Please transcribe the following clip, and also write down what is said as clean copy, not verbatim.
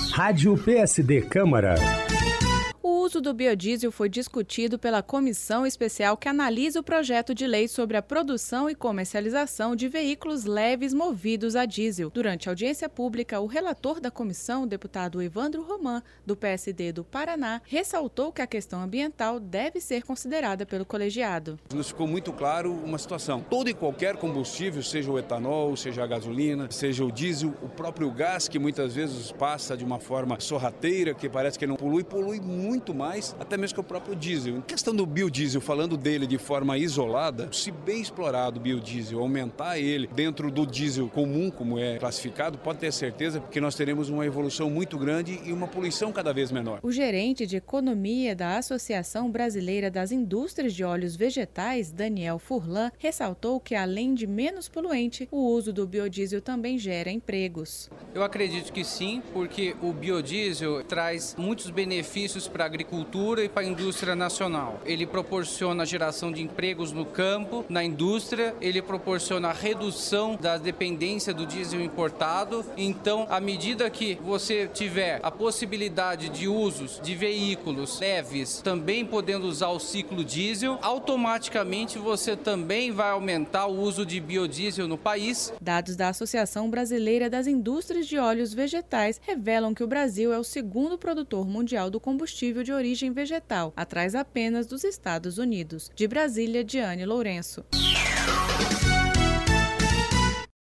Rádio PSD Câmara. O uso do biodiesel foi discutido pela comissão especial que analisa o projeto de lei sobre a produção e comercialização de veículos leves movidos a diesel. Durante a audiência pública, o relator da comissão, o deputado Evandro Roman, do PSD do Paraná, ressaltou que a questão ambiental deve ser considerada pelo colegiado. Nos ficou muito claro uma situação. Todo e qualquer combustível, seja o etanol, seja a gasolina, seja o diesel, o próprio gás, que muitas vezes passa de uma forma sorrateira, que parece que não polui muito mais, até mesmo que o próprio diesel. Em questão do biodiesel, falando dele de forma isolada, se bem explorado o biodiesel, aumentar ele dentro do diesel comum, como é classificado, pode ter certeza que nós teremos uma evolução muito grande e uma poluição cada vez menor. O gerente de economia da Associação Brasileira das Indústrias de Óleos Vegetais, Daniel Furlan, ressaltou que, além de menos poluente, o uso do biodiesel também gera empregos. Eu acredito que sim, porque o biodiesel traz muitos benefícios para a agricultura e para a indústria nacional. Ele proporciona a geração de empregos no campo, na indústria, ele proporciona a redução da dependência do diesel importado. Então, à medida que você tiver a possibilidade de usos de veículos leves, também podendo usar o ciclo diesel, automaticamente você também vai aumentar o uso de biodiesel no país. Dados da Associação Brasileira das Indústrias de Óleos Vegetais revelam que o Brasil é o segundo produtor mundial do combustível de origem vegetal, atrás apenas dos Estados Unidos. De Brasília, Diane Lourenço.